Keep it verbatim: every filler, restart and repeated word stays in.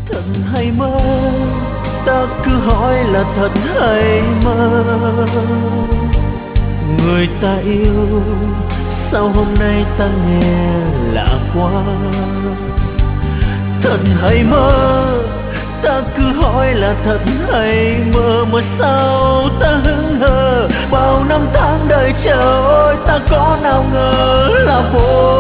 Thật hay mơ, ta cứ hỏi là thật hay mơ. Người ta yêu, sao hôm nay ta nghe lạ quá. Thật hay mơ, ta cứ hỏi là thật hay mơ. Mà sao ta hững hờ, bao năm tháng đợi chờ ôi ta có nào ngờ là vô